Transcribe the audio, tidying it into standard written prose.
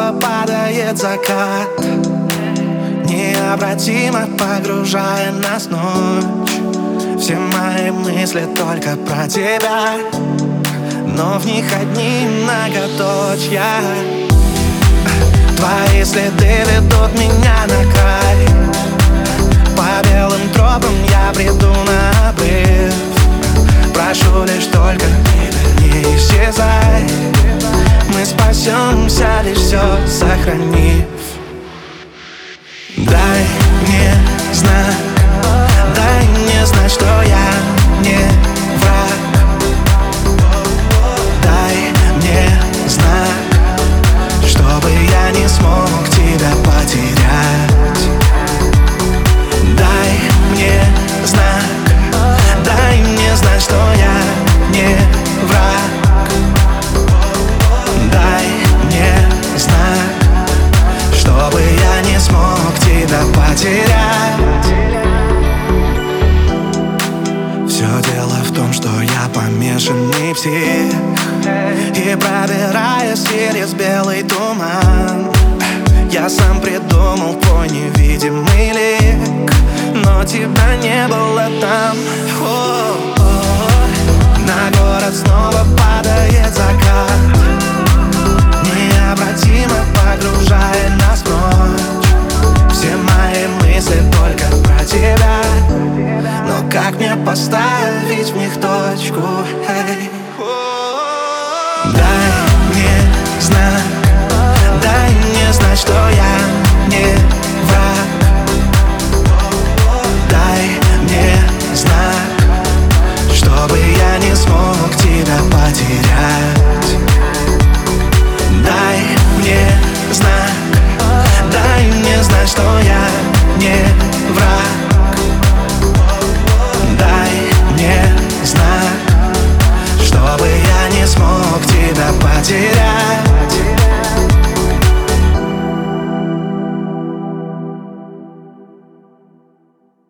снова падает закат, необратимо погружая нас в ночь. Все мои мысли только про тебя, но в них одни многоточья. Твои следы ведут меня на край, по белым тропам я приду на обрыв. Прошу лишь только не исчезай, мы спасемся, лишь все сохранив. Дай мне знак, дай мне знать, что я не враг. Дай мне знак, чтобы я не смог тебя потерять. Дай мне знак, дай мне знать, что я не враг. Дай мне знак, чтобы я не смог тебя потерять. Все дело в том, что я помешанный псих, и пробираясь через белый туман, я сам придумал твой невидимый лик, но тебя не было там. На город снова падает закат, необратимо погружая нас в ночь. Все мои мысли только про тебя, но как мне поставить в них точку? Дай мне знак, дай мне знать, что я не враг. Дай мне знак, чтобы я не смог тебя потерять. Дай мне знак, дай мне знать, что я не враг. Дай мне знак, чтобы я не смог тебя потерять.